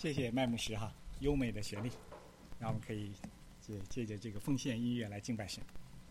谢谢麦牧师优美的旋律，让我们可以借着这个奉献音乐来敬拜神。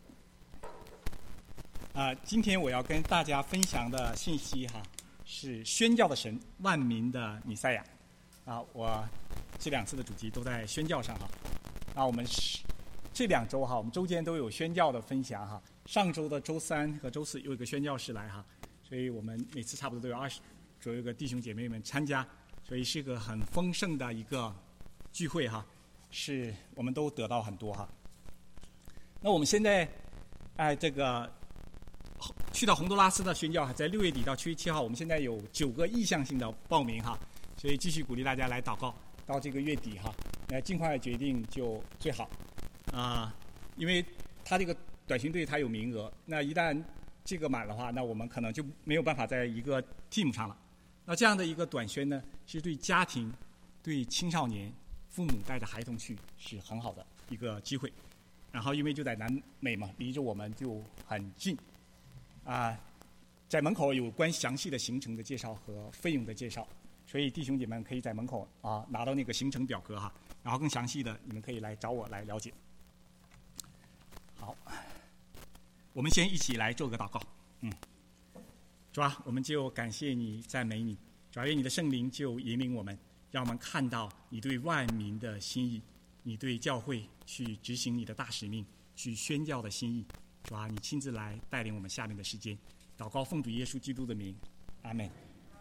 今天我要跟大家分享的信息是宣教的神，万民的弥赛亚。我这2次的主题都在宣教上我们这2周我们周间都有宣教的分享上周的周3和周4有一个宣教士来所以我们每次差不多都有20左右个弟兄姐妹们参加，所以是一个很丰盛的一个聚会是我们都得到很多那我们现在这个去到洪都拉斯的宣教在6月底到7月7号，我们现在有9个意向性的报名所以继续鼓励大家来祷告，到这个月底尽快决定就最好因为他这个短宣队他有名额，那一旦这个满的话，那我们可能就没有办法在一个 team 上了。那这样的一个短宣呢，是对家庭、对青少年、父母带着孩童去是很好的一个机会。然后因为就在南美嘛，离着我们就很近在门口有关详细的行程的介绍和费用的介绍，所以弟兄姐妹们可以在门口拿到那个行程表格然后更详细的你们可以来找我来了解。好，我们先一起来做个祷告。主啊，我们就感谢你，赞美你，主啊，愿你的圣灵就引领我们，让我们看到你对万民的心意，你对教会去执行你的大使命，去宣教的心意。主啊，你亲自来带领我们下面的时间。祷告奉主耶稣基督的名，阿们。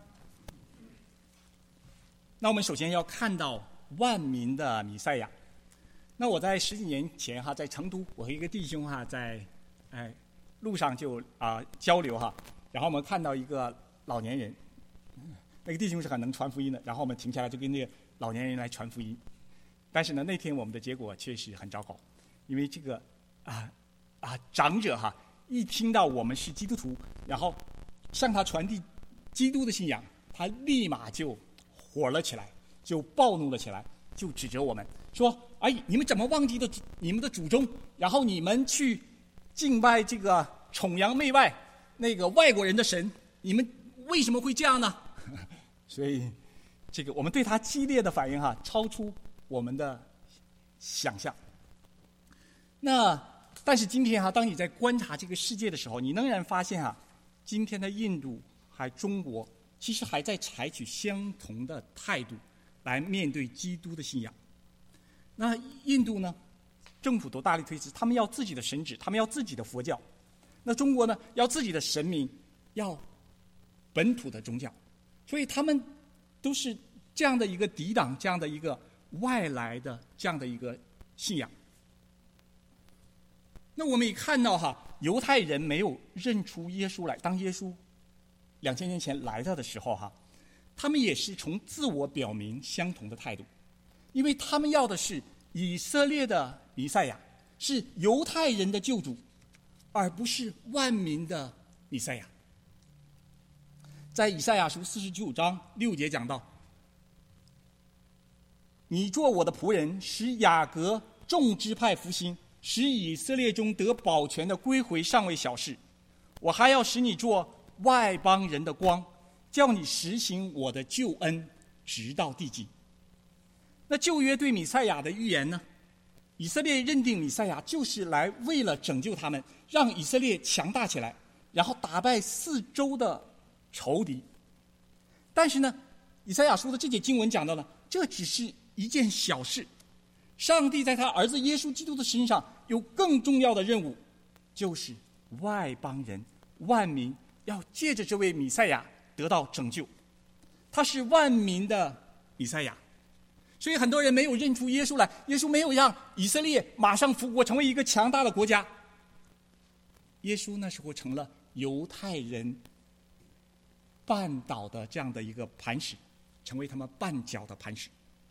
那我们首先要看到万民的弥赛亚。那我在10几年前在成都，我和一个弟兄在路上就交流然后我们看到一个老年人，那个弟兄是很能传福音的，然后我们停下来就跟那个老年人来传福音。但是呢，那天我们的结果确实很糟糕，因为这个长者一听到我们是基督徒，然后向他传递基督的信仰，他立马就火了起来，就暴怒了起来，就指责我们说：“你们怎么忘记了你们的祖宗？然后你们去敬拜这个崇洋媚外那个外国人的神，你们为什么会这样呢？”所以这个我们对他激烈的反应超出我们的想象。但是今天当你在观察这个世界的时候，你仍然发现今天的印度还中国其实还在采取相同的态度来面对基督的信仰。那印度呢，政府都大力推迟，他们要自己的神旨，他们要自己的佛教。那中国呢，要自己的神明，要本土的宗教。所以他们都是这样的一个抵挡这样的一个外来的这样的一个信仰。那我们也看到犹太人没有认出耶稣来，当耶稣2000年前来到的时候他们也是从自我表明相同的态度，因为他们要的是以色列的弥赛亚，是犹太人的救主，而不是万民的弥赛亚。在以赛亚书49章6节讲到：“你做我的仆人，使雅各众支派复兴，使以色列中得保全的归回尚未小事。我还要使你做外邦人的光，叫你实行我的救恩，直到地极。”那旧约对弥赛亚的预言呢？以色列认定弥赛亚就是来为了拯救他们，让以色列强大起来，然后打败四周的仇敌。但是呢，以赛亚书的这节经文讲到了，这只是一件小事。上帝在他儿子耶稣基督的身上有更重要的任务，就是外邦人万民要借着这位弥赛亚得到拯救。他是万民的弥赛亚，所以很多人没有认出耶稣来，耶稣没有让以色列马上复国成为一个强大的国家。耶稣那时候成了犹太人绊倒的这样的一个磐石，成为他们绊脚的磐石。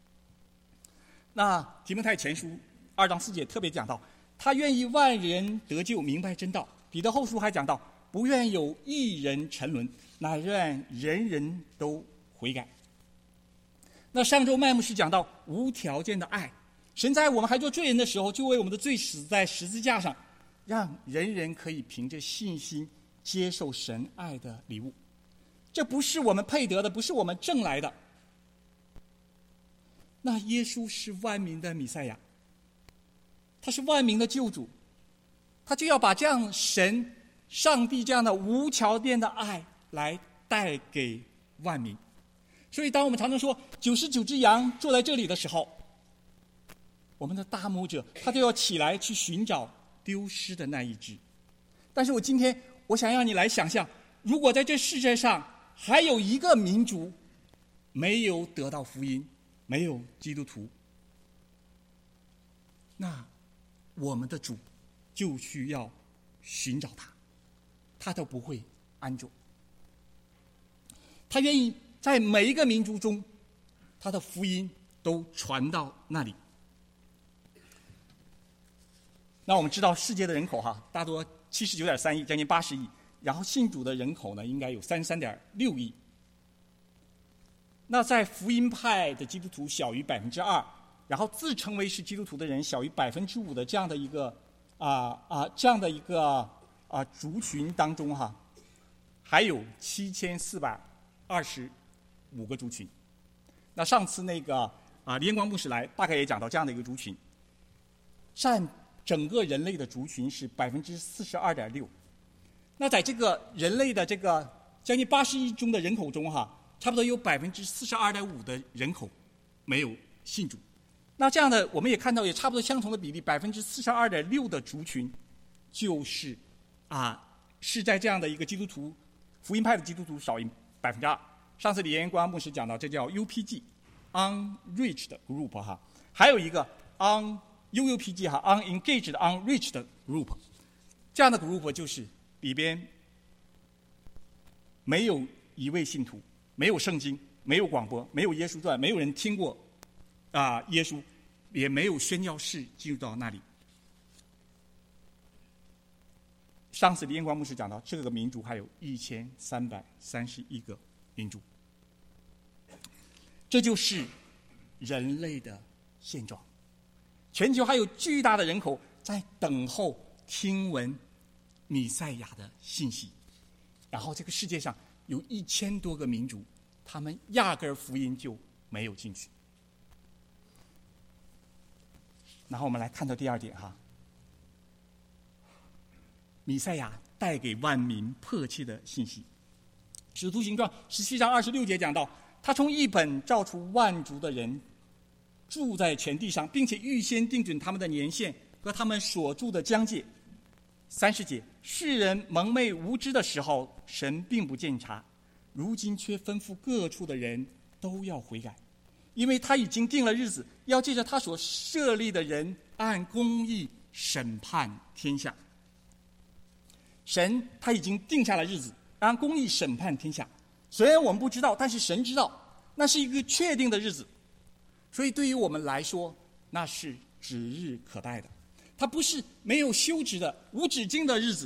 那提摩太前书2章4节特别讲到，他愿意万人得救，明白真道。彼得后书还讲到，不愿有一人沉沦，乃愿人人都悔改。那上周麦牧师讲到无条件的爱，神在我们还做罪人的时候，就为我们的罪死在十字架上，让人人可以凭着信心接受神爱的礼物。这不是我们配得的，不是我们挣来的。 那耶稣是万民的弥赛亚，他是万民的救主，他就要把这样上帝这样的无条件的爱来带给万民。所以当我们常常说99只羊坐在这里的时候，我们的大牧者他就要起来去寻找丢失的那一只。但是今天我想让你来想象，如果在这世界上还有一个民族没有得到福音，没有基督徒，那我们的主就需要寻找他，他都不会安住。他愿意在每一个民族中，他的福音都传到那里。那我们知道世界的人口大多79.3亿，将近80亿，然后信主的人口呢应该有33.6亿。那在福音派的基督徒小于2%，然后自称为是基督徒的人小于5%的这样的一个族群当中还有7425个族群。那上次李彦光牧师来，大概也讲到这样的一个族群，占整个人类的族群是42.6%。那在这个人类的这个将近80亿中的人口中差不多有42.5%的人口没有信主。那这样的我们也看到也差不多相同的比例，42.6%的族群就是是在这样的一个基督徒福音派的基督徒少于2%。上次李彦光牧师讲到，这叫 UPG unreached group 还有一个 UUPG unengaged unreached group。 这样的 group 就是里边没有一位信徒，没有圣经，没有广播，没有耶稣传，没有人听过耶稣，也没有宣教士进入到那里。上次李彦光牧师讲到，这个民族还有1331个民族。这就是人类的现状。全球还有巨大的人口在等候听闻弥赛亚的信息，然后这个世界上有1000多个民族，他们压根儿福音就没有进去。然后我们来看到第二点弥赛亚带给万民迫切的信息。使徒行传17章26节讲到，他从一本召出万族的人，住在全地上，并且预先定准他们的年限和他们所住的疆界。30节，世人蒙昧无知的时候，神并不鉴察，如今却吩咐各处的人都要悔改，因为他已经定了日子，要借着他所设立的人按公义审判天下。神他已经定下了日子，按公义审判天下。虽然我们不知道，但是神知道，那是一个确定的日子。所以对于我们来说，那是指日可待的，它不是没有休止的无止境的日子。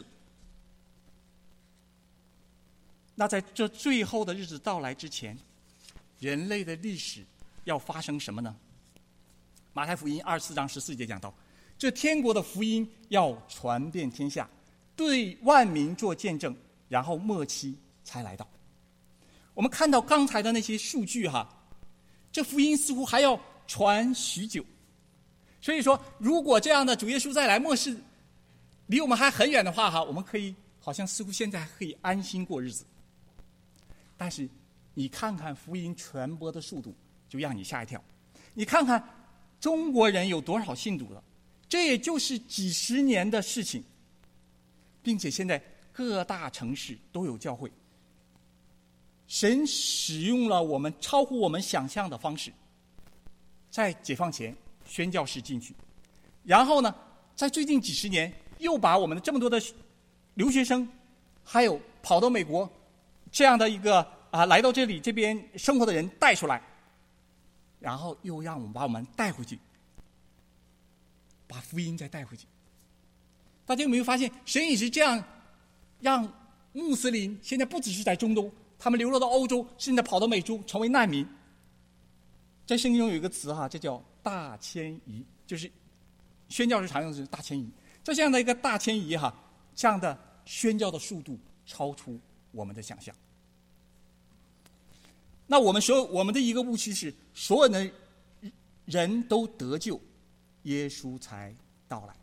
那在这最后的日子到来之前，人类的历史要发生什么呢？马太福音24章14节讲到，这天国的福音要传遍天下，对万民做见证，然后末期才来到。我们看到刚才的那些数据这福音似乎还要传许久。所以说，如果这样的主耶稣再来，末世离我们还很远的话我们可以好像似乎现在还可以安心过日子。但是你看看福音传播的速度，就让你吓一跳。你看看中国人有多少信主了，这也就是几十年的事情，并且现在各大城市都有教会。神使用了我们超乎我们想象的方式，在解放前宣教士进去，然后呢，在最近几十年又把我们的这么多的留学生，还有跑到美国这样的一个来到这边生活的人带出来，然后又让我们把我们带回去，把福音再带回去。大家有没有发现，神也是这样让穆斯林现在不只是在中东，他们流落到欧洲，甚至跑到美洲成为难民。在圣经中有一个词这叫大迁移，就是宣教士常用的是大迁移。这样的一个大迁移这样的宣教的速度超出我们的想象。那我们的一个误区是，所有的人都得救，耶稣才到来。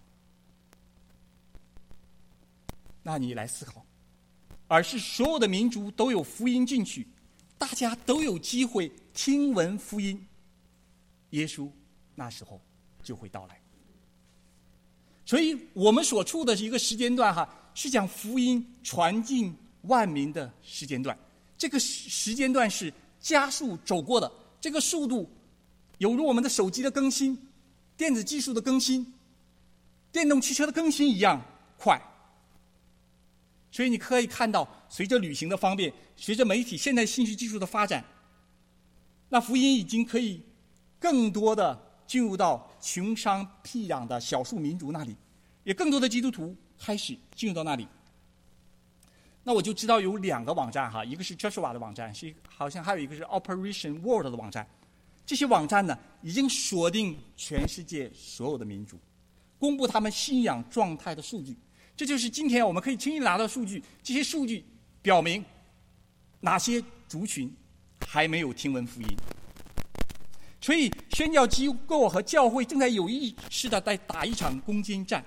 那你来思考，而是所有的民族都有福音进去，大家都有机会听闻福音，耶稣那时候就会到来。所以我们所处的一个时间段是讲福音传进万民的时间段。这个时间段是加速走过的，这个速度犹如我们的手机的更新、电子技术的更新、电动汽车的更新一样快。所以你可以看到，随着旅行的方便，随着媒体现代信息技术的发展，那福音已经可以更多的进入到穷乡僻壤的少数民族那里，也更多的基督徒开始进入到那里。那我就知道有2个网站一个是 Joshua 的网站，好像还有一个是 Operation World 的网站。这些网站呢，已经锁定全世界所有的民族，公布他们信仰状态的数据。这就是今天我们可以轻易拿到数据，这些数据表明哪些族群还没有听闻福音。所以宣教机构和教会正在有意识的在打一场攻坚战。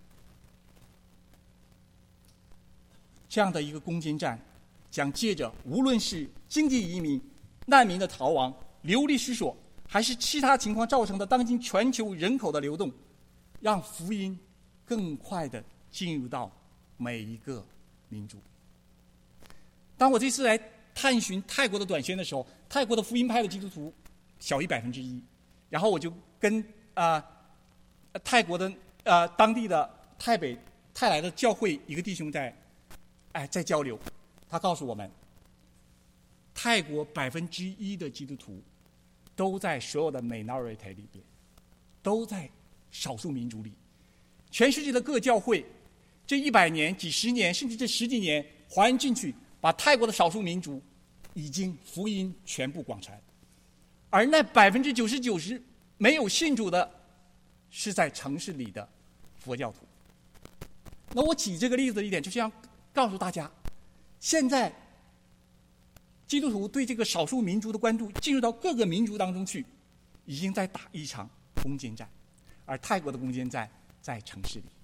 这样的一个攻坚战将借着无论是经济移民、难民的逃亡、流离失所，还是其他情况造成的当今全球人口的流动，让福音更快的进入到每一个民族。当我这次来探寻泰国的短宣的时候，泰国的福音派的基督徒小于1%，然后我就跟泰国的当地的泰来的教会一个弟兄在交流，他告诉我们，泰国1%的基督徒都在所有的 minority 里边，都在少数民族里。全世界的各教会这100年、几十年，甚至这10几年还进去，把泰国的少数民族已经福音全部广传，而那99%没有信主的，是在城市里的佛教徒。那我举这个例子的一点，就是要告诉大家，现在基督徒对这个少数民族的关注进入到各个民族当中去，已经在打一场攻坚战，而泰国的攻坚战在城市里。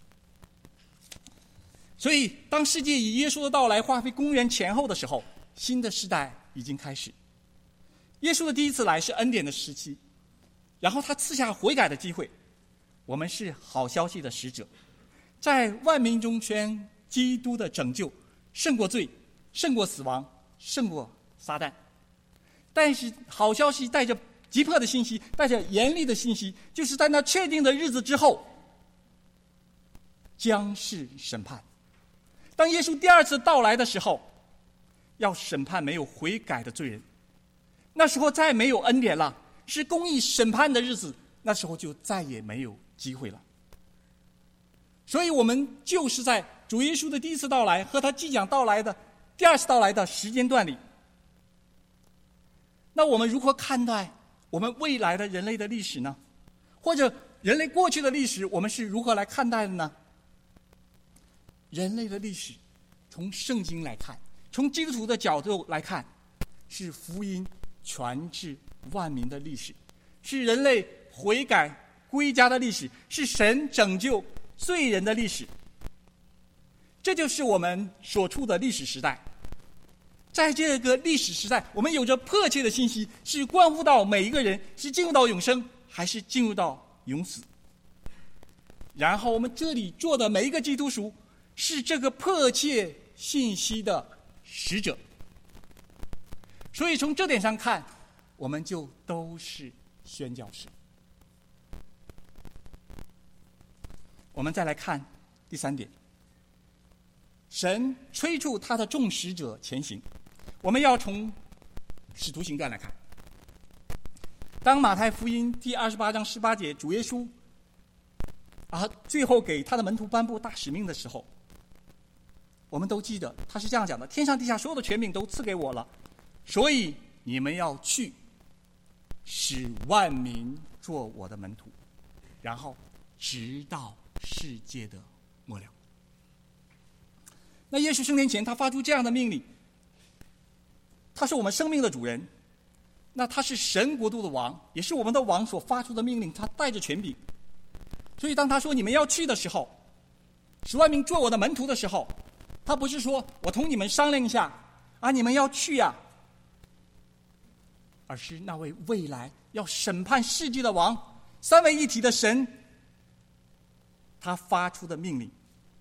所以当世界以耶稣的到来划为公元前后的时候，新的时代已经开始。耶稣的第一次来是恩典的时期，然后他赐下悔改的机会，我们是好消息的使者，在万民中宣基督的拯救胜过罪，胜过死亡，胜过撒旦。但是好消息带着急迫的信息，带着严厉的信息，就是在那确定的日子之后将是审判。当耶稣第2次到来的时候，要审判没有悔改的罪人，那时候再没有恩典了，是公义审判的日子，那时候就再也没有机会了。所以我们就是在主耶稣的第1次到来和他即将到来的第2次到来的时间段里。那我们如何看待我们未来的人类的历史呢？或者人类过去的历史，我们是如何来看待的呢？人类的历史从圣经来看，从基督徒的角度来看，是福音传至万民的历史，是人类悔改归家的历史，是神拯救罪人的历史。这就是我们所处的历史时代。在这个历史时代，我们有着迫切的信息，是关乎到每一个人是进入到永生还是进入到永死。然后我们这里做的每一个基督徒是这个迫切信息的使者。所以从这点上看，我们就都是宣教士。我们再来看第3点，神催促他的众使者前行。我们要从使徒行传来看，当马太福音第28章18节，主耶稣最后给他的门徒颁布大使命的时候，我们都记得他是这样讲的：天上地下所有的权柄都赐给我了，所以你们要去，使万民做我的门徒，然后直到世界的末了。那耶稣升天前，他发出这样的命令，他是我们生命的主人， 那他是神国度的王，也是我们的王所发出的命令，他带着权柄。所以当他说你们要去的时候，10万名做我的门徒的时候，他不是说我同你们商量一下啊，你们要去呀，而是那位未来要审判世界的王，三位一体的神，他发出的命令。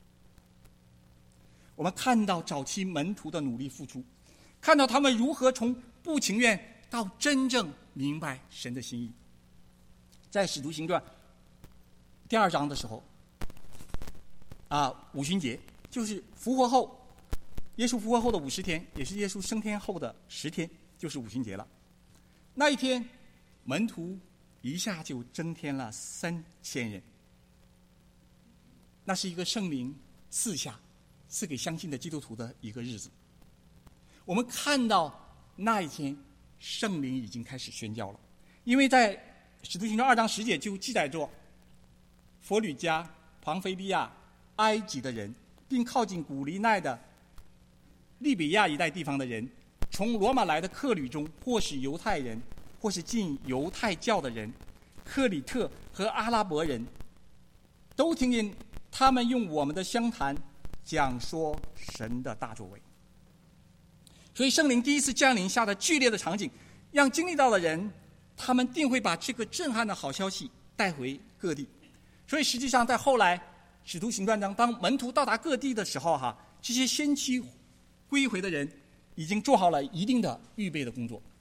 我们看到早期门徒的努力付出，看到他们如何从不情愿到真正明白神的心意。在使徒行传第2章的时候五旬节，就是复活后，耶稣复活后的50天，也是耶稣升天后的10天，就是五旬节了。那一天门徒一下就增添了3000人，那是一个圣灵赐给相信的基督徒的一个日子。我们看到那一天圣灵已经开始宣教了，因为在使徒行传2章10节就记载着佛吕加、庞菲利亚、埃及的人，并靠近古利奈的利比亚一带地方的人，从罗马来的客旅中，或是犹太人，或是信犹太教的人，克里特和阿拉伯人，都听见他们用我们的乡谈讲说神的大作为。所以圣灵第一次降临下的剧烈的场景，让经历到的人，他们定会把这个震撼的好消息带回各地。所以实际上在后来使徒行传中，当门徒到达各地的时候这些先期归回的人已经做好了一定的预备的工作。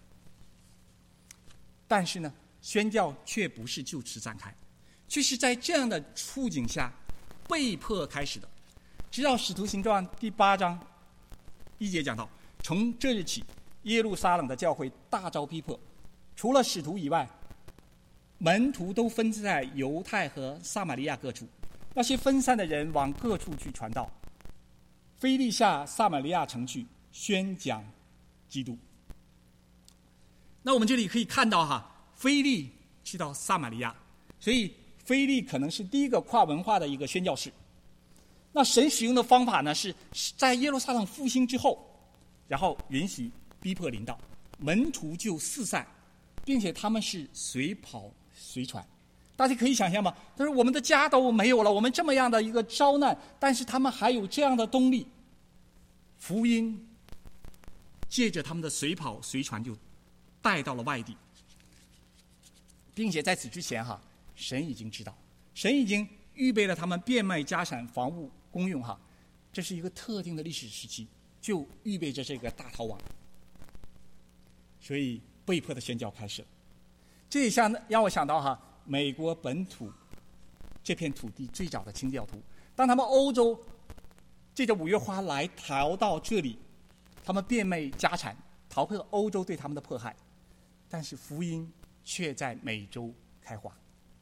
但是呢，宣教却不是就此展开，却是在这样的处境下被迫开始的。直到使徒行传第8章1节讲到，从这日起，耶路撒冷的教会大遭逼迫，除了使徒以外，门徒都分散在犹太和撒玛利亚各处。那些分散的人往各处去传道，腓利下撒玛利亚城去宣讲基督。那我们这里可以看到腓利去到撒玛利亚，所以腓利可能是第一个跨文化的一个宣教士。那神使用的方法呢，是在耶路撒冷复兴之后，然后允许逼迫临到，门徒就四散，并且他们是随跑随传。大家可以想象吗？他说我们的家都没有了，我们这么样的一个遭难，但是他们还有这样的动力，福音借着他们的随跑随传就带到了外地，并且在此之前神已经知道，神已经预备了他们变卖家产房屋公用这是一个特定的历史时期，就预备着这个大逃亡，所以被迫的宣教开始了。这也让我想到美国本土这片土地最早的清教徒，当他们欧洲借着五月花来逃到这里，他们变卖家产，逃破欧洲对他们的迫害，但是福音却在美洲开花。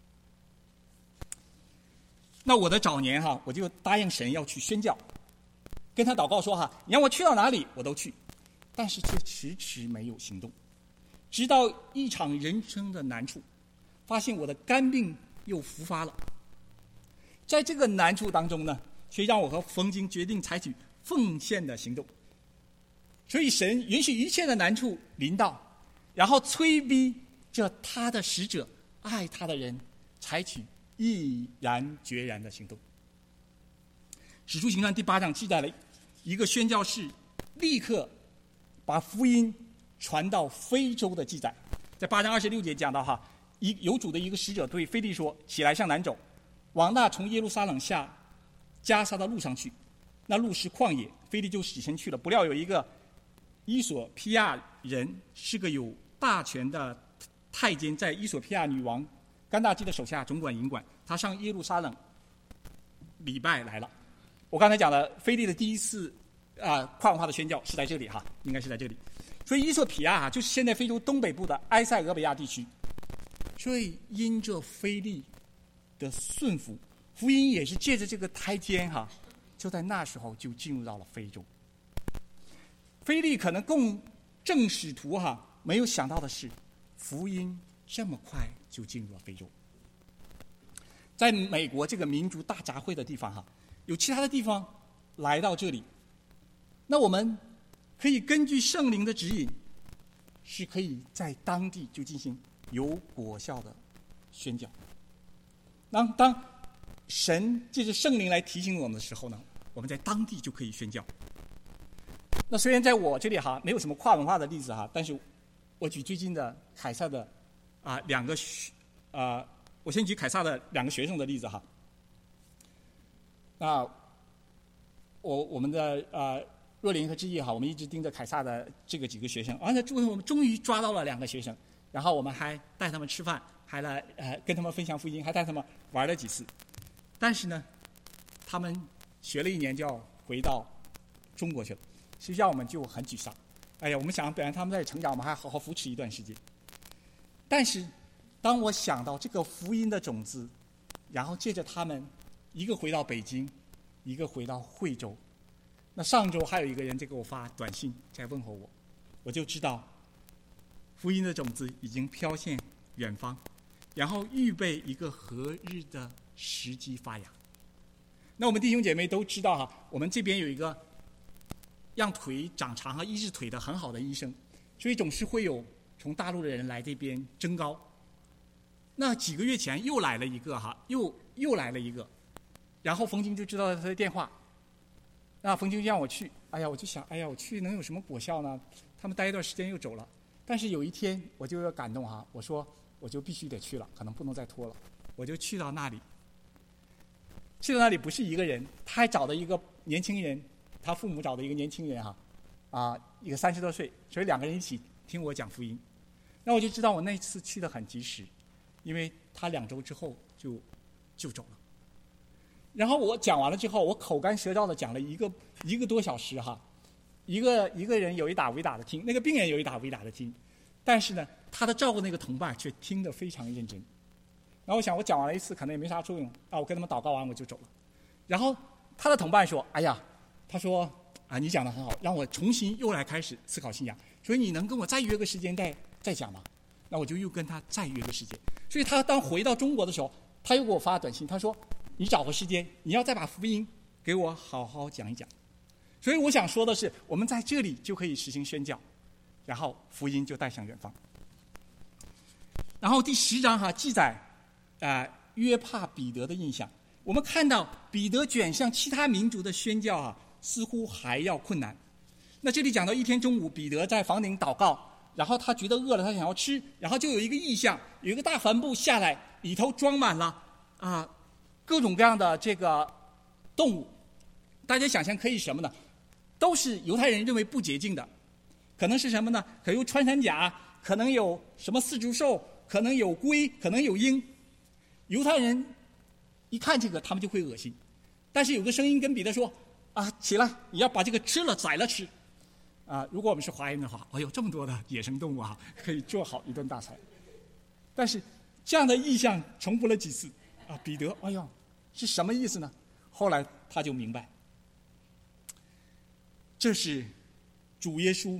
那我的早年我就答应神要去宣教，跟他祷告说你让我去到哪里我都去，但是却迟迟没有行动。直到一场人生的难处，发现我的肝病又复发了。在这个难处当中呢，却让我和冯京决定采取奉献的行动。所以神允许一切的难处临到，然后催逼着他的使者，爱他的人采取毅然决然的行动。使徒行传第8章记载了一个宣教士立刻把福音传到非洲的记载。在8章26节讲到有主的一个使者对腓利说，起来向南走，往那从耶路撒冷下加沙的路上去，那路是旷野。腓利就起身去了，不料有一个伊索皮亚人，是个有大权的太监，在伊索皮亚女王甘大基的手下总管营管，他上耶路撒冷礼拜来了。我刚才讲的腓利的第一次跨文化的宣教是在这里应该是在这里。所以伊索比亚就是现在非洲东北部的埃塞俄比亚地区。所以因着腓利的顺服，福音也是借着这个太监就在那时候就进入到了非洲。腓利可能更正使徒没有想到的是，福音这么快就进入了非洲。在美国这个民族大杂烩的地方有其他的地方来到这里，那我们可以根据圣灵的指引， 是可以在当地就进行有果效的宣教。当神借着圣灵来提醒我们的时候呢，我们在当地就可以宣教。那虽然在我这里没有什么跨文化的例子但是我举最近的凯撒的我先举凯撒的2个学生的例子那我们的若琳和志毅我们一直盯着凯撒的这个几个学生，那最后我们终于抓到了2个学生，然后我们还带他们吃饭，还来跟他们分享福音，还带他们玩了几次。但是呢，他们学了1年就要回到中国去了，实际上我们就很沮丧。哎呀，我们想本来他们在成长，我们还好好扶持一段时间。但是当我想到这个福音的种子，然后借着他们一个回到北京，一个回到惠州，那上周还有一个人在给我发短信在问候我，我就知道福音的种子已经飘向远方，然后预备一个合日的时机发芽。那我们弟兄姐妹都知道我们这边有一个让腿长长和医治腿的很好的医生，所以总是会有从大陆的人来这边征高。那几个月前又来了一个又来了一个，然后冯京就知道了他的电话，那冯京就让我去。我就想，我去能有什么果效呢？他们待一段时间又走了。但是有一天我就有感动我说我就必须得去了，可能不能再拖了。我就去到那里，不是一个人，他还找了一个年轻人，他父母找的一个年轻人一个30多岁，所以2个人一起听我讲福音。那我就知道我那次去的很及时，因为他2周之后就走了。然后我讲完了之后，我口干舌燥的讲了一个多小时一个人有一打无一打的听，那个病人有一打无一打的听，但是呢，他的照顾那个同伴却听得非常认真。然后我想，我讲完了一次可能也没啥作用我跟他们祷告完我就走了。然后他的同伴说：“他说你讲得很好，让我重新又来开始思考信仰，所以你能跟我再约个时间再讲吗？”那我就又跟他再约个时间。所以他当回到中国的时候，他又给我发短信，他说：“你找个时间，你要再把福音给我好好讲一讲。”所以我想说的是，我们在这里就可以实行宣教，然后福音就带向远方。然后第10章记载约帕彼得的印象。我们看到彼得卷向其他民族的宣教似乎还要困难。那这里讲到一天中午，彼得在房顶祷告，然后他觉得饿了，他想要吃，然后就有一个异象，有一个大帆布下来，里头装满了各种各样的这个动物。大家想象可以什么呢？都是犹太人认为不洁净的，可能是什么呢？可能有穿山甲，可能有什么四足兽，可能有龟，可能有鹰。犹太人一看这个，他们就会恶心。但是有个声音跟彼得说：“起来，你要把这个吃了，宰了吃。”如果我们是华人的话，这么多的野生动物可以做好一顿大餐。但是这样的意象重复了几次彼得是什么意思呢？后来他就明白，这是主耶稣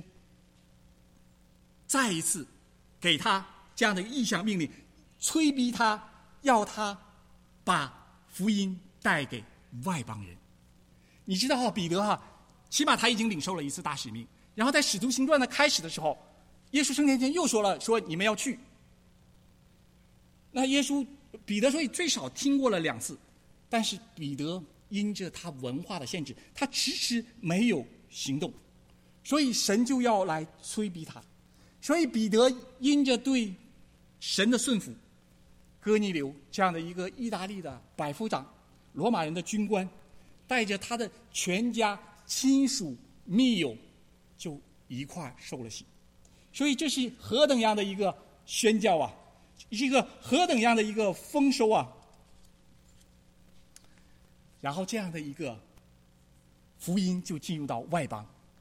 再一次给他这样的意象命令，催逼他，要他把福音带给外邦人。你知道彼得起码他已经领受了一次大使命。然后在使徒行传的开始的时候，耶稣升天前又说了，说你们要去。那彼得所以最少听过了2次，但是彼得因着他文化的限制，他迟迟没有行动，所以神就要来催逼他。所以彼得因着对神的顺服，哥尼流这样的一个意大利的百夫长，罗马人的军官，带着他的全家亲属密友就一块受了洗。所以这是何等样的一个宣教是一个何等样的一个丰收然后这样的一个福音就进入到外邦。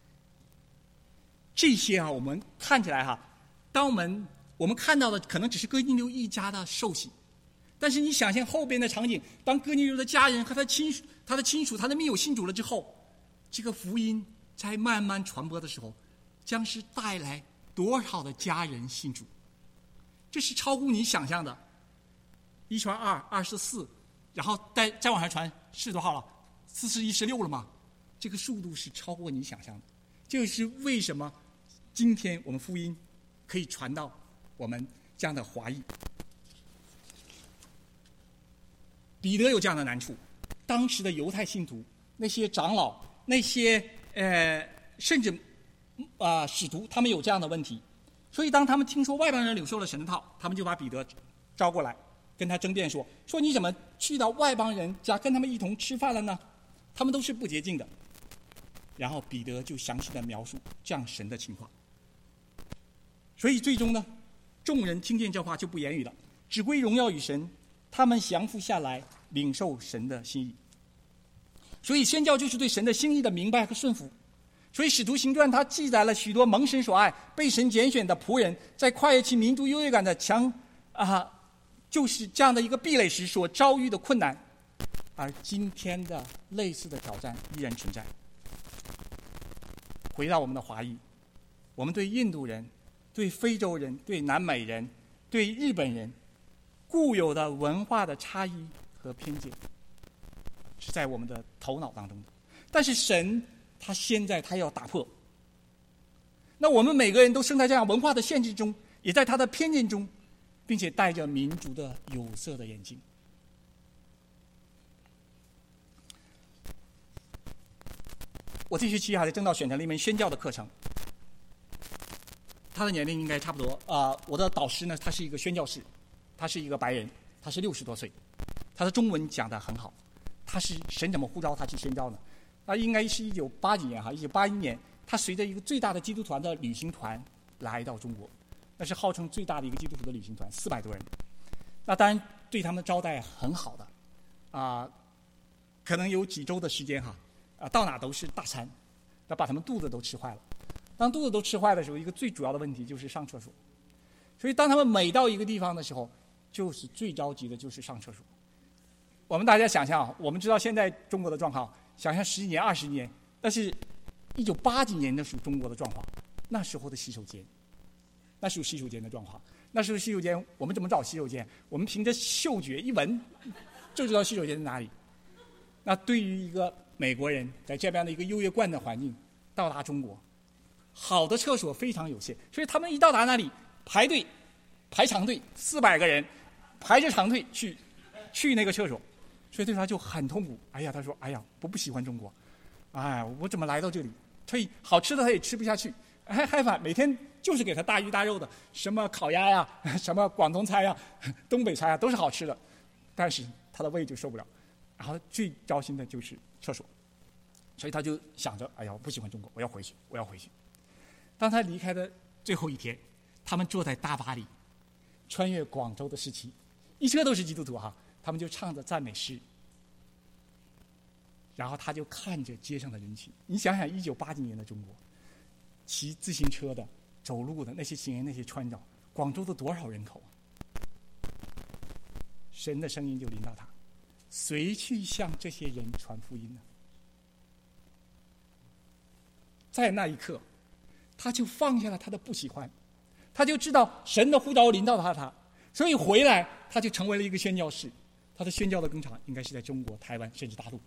这些我们看起来当我们看到的可能只是哥尼流一家的受洗，但是你想象后边的场景，当哥尼流的家人和他的亲属、他的密友信主了之后，这个福音在慢慢传播的时候，将是带来多少的家人信主？这是超乎你想象的。1传2， 2是4，然后再往下传是多少了？4是1是6了吗？这个速度是超过你想象的。这就是为什么今天我们福音可以传到我们这样的华裔。彼得有这样的难处，当时的犹太信徒、那些长老、那些甚至使徒，他们有这样的问题。所以当他们听说外邦人领受了神的道，他们就把彼得招过来，跟他争辩说你怎么去到外邦人家跟他们一同吃饭了呢？他们都是不洁净的。然后彼得就详细的描述这样神的情况。所以最终呢，众人听见这话就不言语了，只归荣耀与神，他们降服下来，领受神的心意。所以宣教就是对神的心意的明白和顺服。所以使徒行传它记载了许多蒙神所爱、被神拣选的仆人在跨越其民族优越感的就是这样的一个壁垒时所遭遇的困难。而今天的类似的挑战依然存在。回到我们的华裔，我们对印度人、对非洲人、对南美人、对日本人固有的文化的差异和偏见是在我们的头脑当中的，但是神他现在他要打破。那我们每个人都生在这样文化的限制中，也在他的偏见中，并且戴着民族的有色的眼镜。我这学期在正道选择了一门宣教的课程，他的年龄应该差不多我的导师呢，他是一个宣教士，他是一个白人，他是60多岁，他的中文讲得很好。他是神怎么呼召他去宣教呢？应该是1980年1981年，他随着一个最大的基督团的旅行团来到中国，那是号称最大的一个基督徒的旅行团，400多人。那当然对他们招待很好的，可能有几周的时间到哪都是大餐，那把他们肚子都吃坏了。当肚子都吃坏的时候，一个最主要的问题就是上厕所。所以当他们每到一个地方的时候，就是最着急的就是上厕所。我们大家想象，我们知道现在中国的状况，想象10几年、20年，但是1980几年的时候中国的状况，那时候的洗手间，那时候洗手间的状况，那时候洗手间我们怎么找洗手间？我们凭着嗅觉一闻就知道洗手间在哪里。那对于一个美国人在这样的一个优越惯的环境到达中国，好的厕所非常有限，所以他们一到达那里排长队，400个人排着长队去那个厕所，所以对他就很痛苦。他说我不喜欢中国，我怎么来到这里？所以好吃的他也吃不下去，害怕每天就是给他大鱼大肉的，什么烤鸭呀，什么广东菜呀，东北菜呀，都是好吃的，但是他的胃就受不了。然后最糟心的就是厕所，所以他就想着我不喜欢中国，我要回去。当他离开的最后一天，他们坐在大巴里穿越广州的市区，一车都是基督徒他们就唱着赞美诗，然后他就看着街上的人群。你想想1980年的中国，骑自行车的、走路的那些行人、那些穿着，广州的多少人口神的声音就临到他，谁去向这些人传福音呢？在那一刻，他就放下了他的不喜欢，他就知道神的呼召临到他，所以回来他就成为了一个宣教士。他的宣教的工厂应该是在中国、台湾甚至大陆。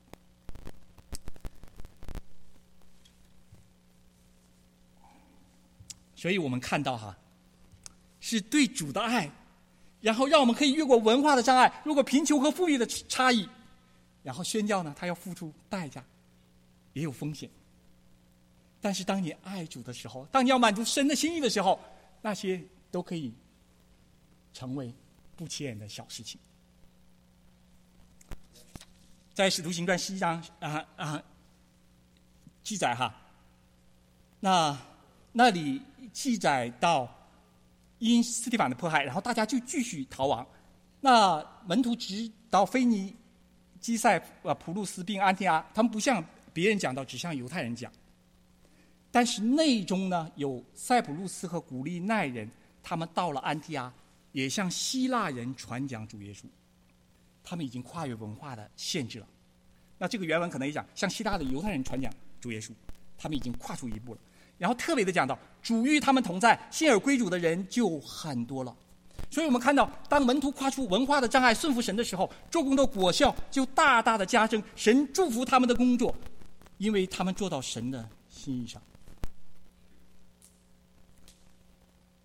所以我们看到是对主的爱，然后让我们可以越过文化的障碍，越过贫穷和富裕的差异。然后宣教呢，他要付出代价，也有风险。但是当你爱主的时候，当你要满足神的心意的时候，那些都可以成为不起眼的小事情。在使徒行传11章记载那里记载到因斯提反的迫害，然后大家就继续逃亡。那门徒直到腓尼基塞、普路斯并安提阿，他们不向别人讲道，只向犹太人讲。但是内中呢，有塞浦路斯和古利奈人，他们到了安提阿，也向希腊人传讲主耶稣。他们已经跨越文化的限制了。那这个原文可能也讲，向希腊的犹太人传讲主耶稣，他们已经跨出一步了。然后特别的讲到，主与他们同在，信而归主的人就很多了。所以我们看到，当门徒跨出文化的障碍，顺服神的时候，做工的果效就大大的加增。神祝福他们的工作，因为他们做到神的心意上。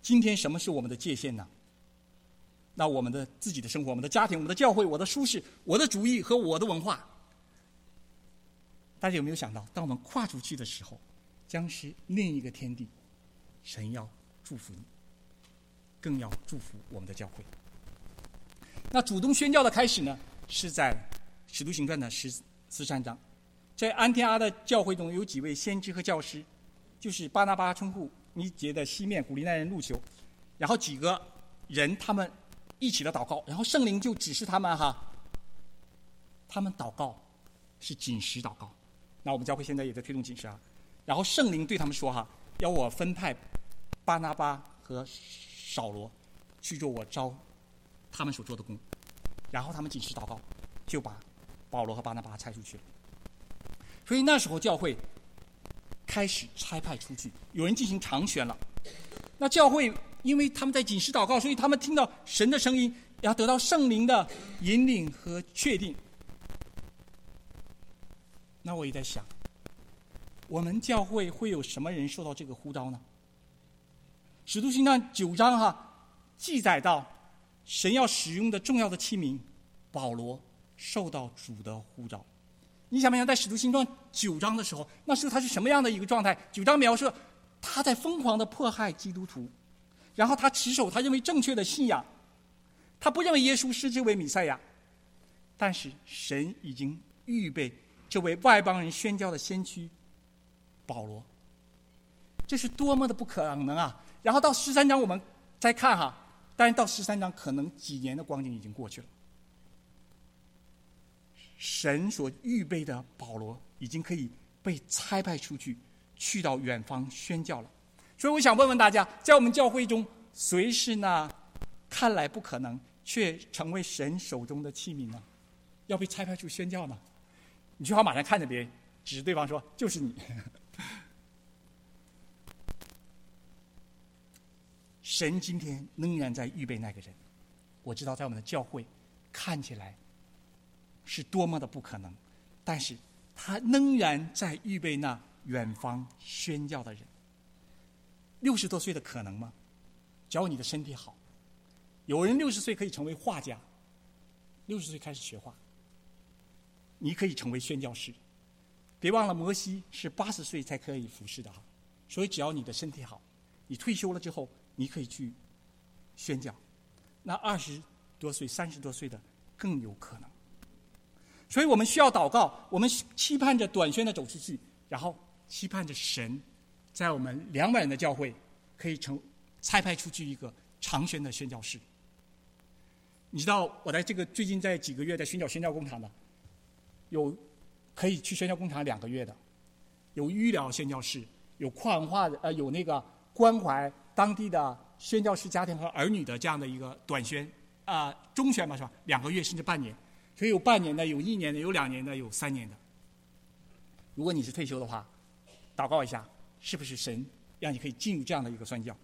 今天什么是我们的界限呢？那我们的自己的生活，我们的家庭，我们的教会，我的舒适，我的主义和我的文化，大家有没有想到，当我们跨出去的时候，将是另一个天地。神要祝福你，更要祝福我们的教会。那主动宣教的开始呢，是在使徒行传的13章。在安提阿的教会中有几位先知和教师，就是巴拿巴、称呼尼结的西面、古利奈人路求，然后几个人他们一起的祷告，然后圣灵就指示他们他们祷告是禁食祷告。那我们教会现在也在推动禁食然后圣灵对他们说要我分派巴拿巴和扫罗去做我招他们所做的工，然后他们禁食祷告，就把保罗和巴拿巴差出去了。所以那时候教会开始差派出去，有人进行长选了。那教会因为他们在禁食祷告，所以他们听到神的声音，要得到圣灵的引领和确定。那我也在想，我们教会会有什么人受到这个呼召呢？使徒行传9章记载到神要使用的重要的器皿保罗受到主的呼召。你想不想在使徒行传9章的时候，那时候他是什么样的一个状态？9章描述他在疯狂的迫害基督徒，然后他持守他认为正确的信仰，他不认为耶稣是这位弥赛亚，但是神已经预备这位外邦人宣教的先驱保罗，这是多么的不可能啊！然后到13章我们再看但是到13章可能几年的光景已经过去了，神所预备的保罗已经可以被差派出去，去到远方宣教了。所以我想问问大家，在我们教会中，谁是那看来不可能却成为神手中的器皿呢？要被差派出宣教呢？你最好马上看着别人，指着对方说：“就是你。”神今天仍然在预备那个人。我知道在我们的教会看起来是多么的不可能，但是他仍然在预备那远方宣教的人。60多岁的可能吗？只要你的身体好。有人60岁可以成为画家，60岁开始学画，你可以成为宣教士。别忘了摩西是80岁才可以服侍的所以只要你的身体好，你退休了之后你可以去宣教。那20多岁30多岁的更有可能。所以我们需要祷告，我们期盼着短宣的走出去，然后期盼着神在我们200人的教会可以差派出去一个长宣的宣教士。你知道我在最近在几个月在宣教工厂的，有可以去宣教工厂2个月的，有医疗宣教士，有跨文化的有那个关怀当地的宣教士家庭和儿女的这样的一个短宣中宣嘛，是吧？2个月甚至半年。所以有半年的，有1年的，有2年的，有3年的。如果你是退休的话，祷告一下，是不是神让你可以进入这样的一个宣教？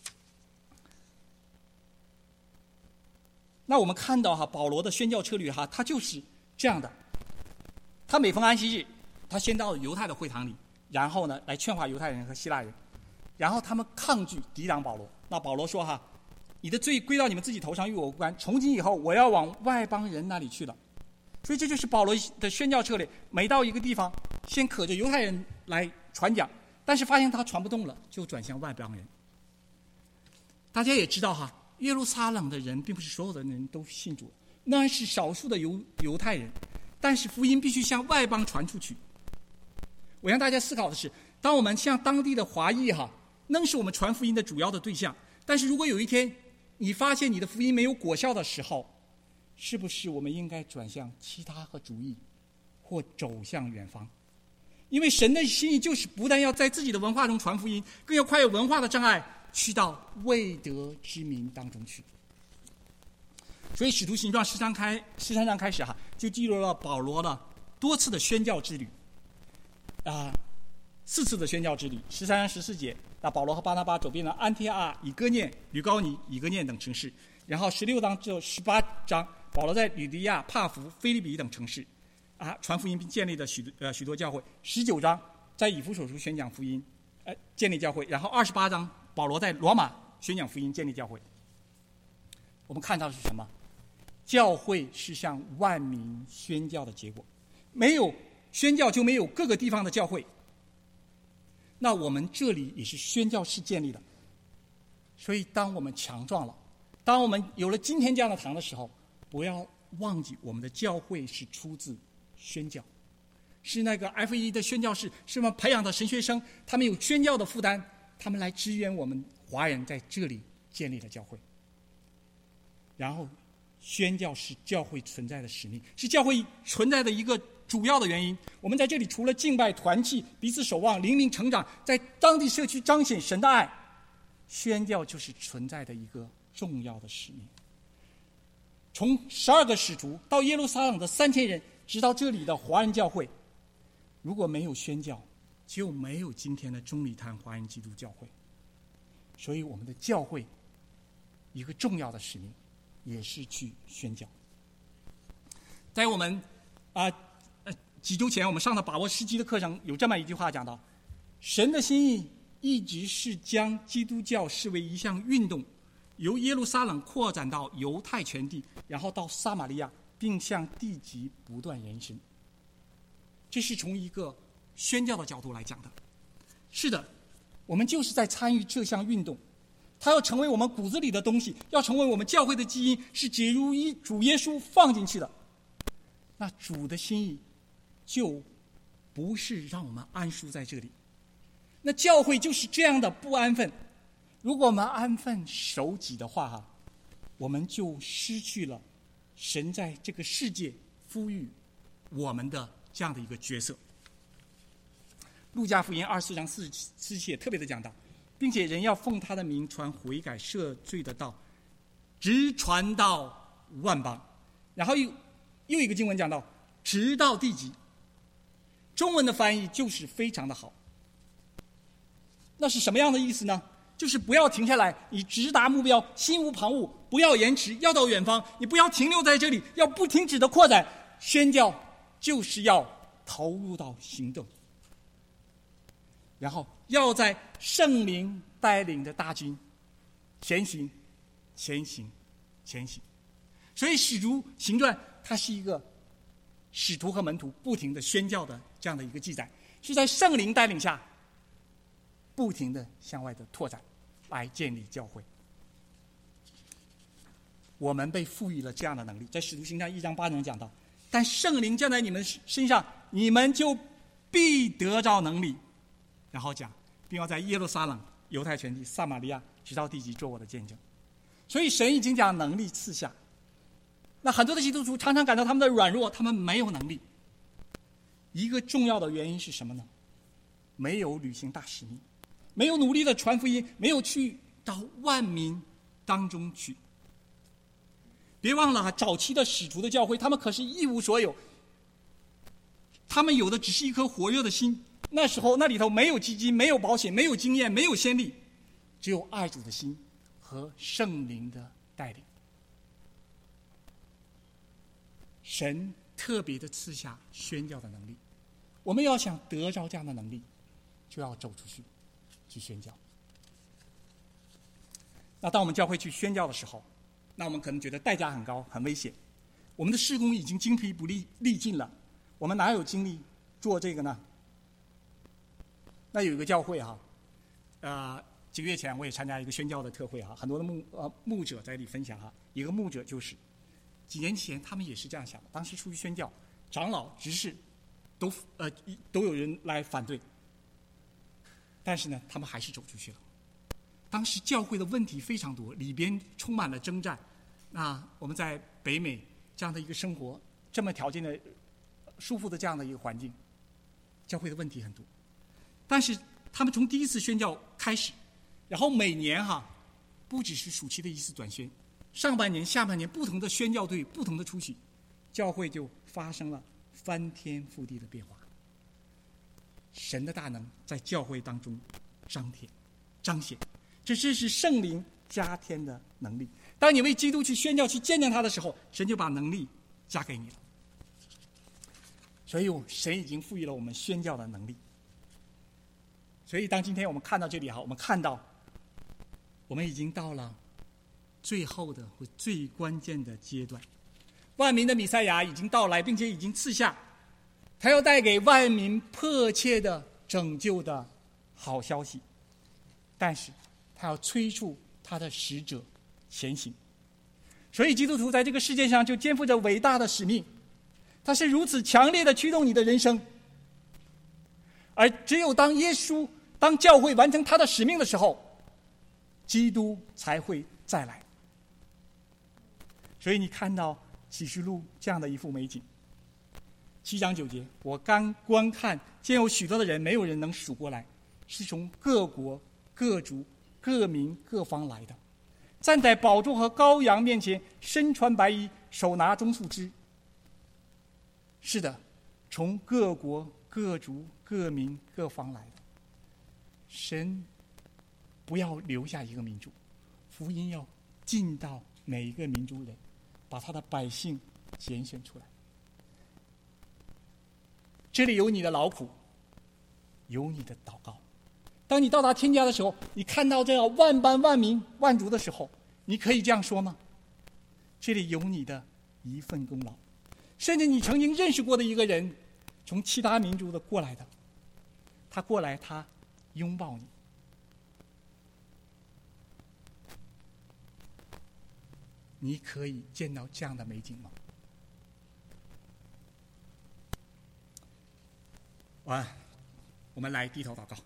那我们看到保罗的宣教策略他就是这样的。他每逢安息日，他先到犹太的会堂里，然后呢来劝化犹太人和希腊人，然后他们抗拒抵挡保罗。那保罗说你的罪归到你们自己头上，与我无关。从今以后，我要往外邦人那里去了。所以这就是保罗的宣教策略。每到一个地方，先可着犹太人来传讲，但是发现他传不动了，就转向外邦人。大家也知道耶路撒冷的人并不是所有的人都信主，那是少数的犹太人，但是福音必须向外邦传出去。我让大家思考的是，当我们向当地的华裔能是我们传福音的主要的对象，但是如果有一天你发现你的福音没有果效的时候，是不是我们应该转向其他和主义，或走向远方？因为神的心意就是不但要在自己的文化中传福音，更要跨越文化的障碍，去到未得之民当中去。所以使徒行传13章开始就记录了保罗的多次的宣教之旅4次的宣教之旅。13章14节，那保罗和巴拿巴走遍了安提阿、以哥念、吕高尼、以哥念等城市。然后16章至18章，保罗在吕底亚、帕福、腓立比等城市传福音并建立了许多教会。19章在以弗所书宣讲福音，建立教会。然后28章保罗在罗马宣讲福音、建立教会。我们看到的是什么？教会是向万民宣教的结果，没有宣教就没有各个地方的教会。那我们这里也是宣教士建立的，所以当我们强壮了，当我们有了今天这样的堂的时候，不要忘记我们的教会是出自宣教，是那个 F1 的宣教士，是我们培养的神学生，他们有宣教的负担，他们来支援我们华人在这里建立了教会。然后宣教是教会存在的使命，是教会存在的一个主要的原因。我们在这里除了敬拜、团契、彼此守望、灵命成长，在当地社区彰显神的爱，宣教就是存在的一个重要的使命。从12个使徒到耶路撒冷的3000人，直到这里的华人教会，如果没有宣教，就没有今天的中礼堂华人基督教会。所以我们的教会一个重要的使命也是去宣教。在我们几周前我们上的把握时机的课程，有这么一句话讲到，神的心意一直是将基督教视为一项运动，由耶路撒冷扩展到犹太全地，然后到撒玛利亚，并向地极不断延伸。这是从一个宣教的角度来讲的。是的，我们就是在参与这项运动，它要成为我们骨子里的东西，要成为我们教会的基因，是解如主耶稣放进去的。那主的心意就不是让我们安舒在这里。那教会就是这样的不安分。如果我们安分守己的话，我们就失去了神在这个世界赋予我们的这样的一个角色。路加福音24章44节特别的讲到，并且人要奉他的名传悔改赦罪的道，直传到万邦。然后又一个经文讲到，直到地极。中文的翻译就是非常的好。那是什么样的意思呢？就是不要停下来，你直达目标，心无旁骛，不要延迟，要到远方，你不要停留在这里，要不停止的扩展。宣教就是要投入到行动，然后要在圣灵带领的大军前行前行前行。所以使徒行传它是一个使徒和门徒不停的宣教的这样的一个记载，是在圣灵带领下不停的向外的拓展，来建立教会。我们被赋予了这样的能力，在使徒行传1章8节讲到，但圣灵降在你们身上，你们就必得着能力。然后讲，并要在耶路撒冷、犹太全地、撒玛利亚，直到地极做我的见证。所以神已经将能力赐下。那很多的基督徒常常感到他们的软弱，他们没有能力。一个重要的原因是什么呢？没有履行大使命，没有努力的传福音，没有去到万民当中去。别忘了，早期的使徒的教会，他们可是一无所有，他们有的只是一颗火热的心。那时候那里头没有基金，没有保险，没有经验，没有先例，只有爱主的心和圣灵的带领。神特别的赐下宣教的能力，我们要想得着这样的能力，就要走出去去宣教。那当我们教会去宣教的时候，那我们可能觉得代价很高，很危险，我们的事工已经精疲力尽了，我们哪有精力做这个呢？那有一个教会几个月前我也参加一个宣教的特会很多的牧者在这里分享一个牧者就是几年前他们也是这样想的，当时出去宣教，长老执事都有人来反对，但是呢他们还是走出去了。当时教会的问题非常多，里边充满了征战。那我们在北美这样的一个生活，这么条件的舒服的这样的一个环境，教会的问题很多。但是他们从第一次宣教开始，然后每年不只是暑期的一次短宣，上半年下半年不同的宣教队不同的出去，教会就发生了翻天覆地的变化。神的大能在教会当中彰显，这是圣灵加添的能力。当你为基督去宣教去见证他的时候，神就把能力加给你了。所以神已经赋予了我们宣教的能力。所以当今天我们看到这里我们看到我们已经到了最后的或最关键的阶段，万民的弥赛亚已经到来，并且已经赐下他要带给万民迫切的拯救的好消息。但是他要催促他的使者前行，所以基督徒在这个世界上就肩负着伟大的使命，它是如此强烈的驱动你的人生。而只有当教会完成他的使命的时候，基督才会再来。所以你看到启示录这样的一幅美景，7章9节，我刚观看，见有许多的人，没有人能数过来，是从各国各族各民各方来的，站在宝座和羔羊面前，身穿白衣，手拿棕树枝。是的，从各国各族各民各方来的。神不要留下一个民族，福音要进到每一个民族人，把他的百姓拣选出来。这里有你的劳苦，有你的祷告。当你到达天家的时候，你看到这样万般万民万族的时候，你可以这样说吗？这里有你的一份功劳，甚至你曾经认识过的一个人，从其他民族的过来的，他过来，他拥抱你。你可以见到这样的美景吗？我们来低头祷告。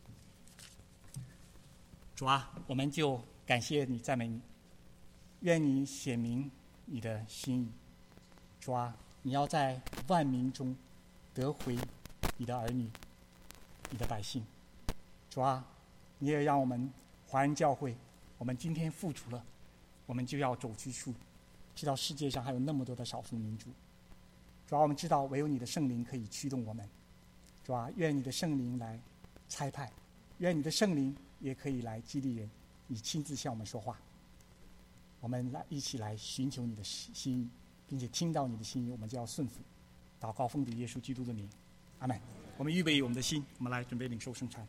主啊，我们就感谢你，赞美你，愿你显明你的心意。主啊，你要在万民中得回你的儿女，你的百姓。主啊，你也让我们华人教会，我们今天付出了，我们就要走出去，知道世界上还有那么多的少数民族。主啊，我们知道唯有你的圣灵可以驱动我们。主啊，愿你的圣灵来差派，愿你的圣灵也可以来激励人，你亲自向我们说话。我们一起来寻求你的心意，并且听到你的心意，我们就要顺服。祷告奉主耶稣基督的名，阿们。我们预备我们的心，我们来准备领受圣餐。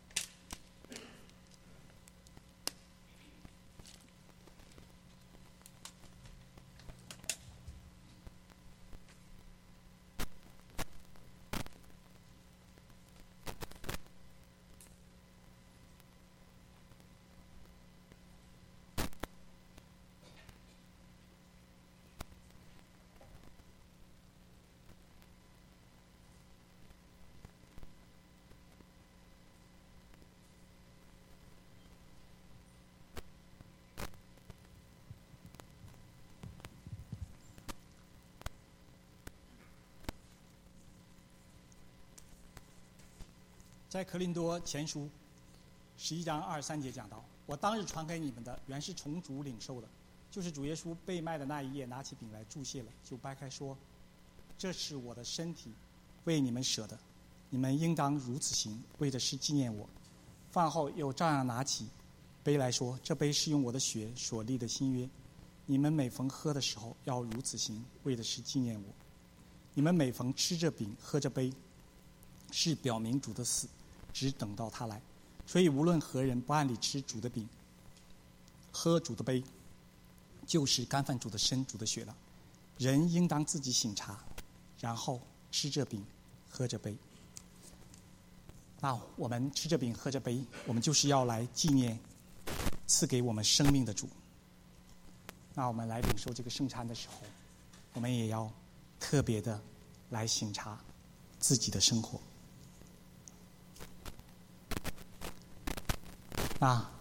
在哥林多前书11章23节讲到，我当日传给你们的，原是从主领受的，就是主耶稣被卖的那一夜，拿起饼来祝谢了，就掰开说，这是我的身体，为你们舍的，你们应当如此行，为的是纪念我。饭后又照样拿起杯来说，这杯是用我的血所立的新约，你们每逢喝的时候要如此行，为的是纪念我。你们每逢吃着饼喝着杯，是表明主的死，只等到他来。所以无论何人不按理吃主的饼喝主的杯，就是干犯主的身主的血了。人应当自己省察，然后吃着饼喝着杯。那我们吃着饼喝着杯，我们就是要来纪念赐给我们生命的主。那我们来领受这个圣餐的时候，我们也要特别的来省察自己的生活。那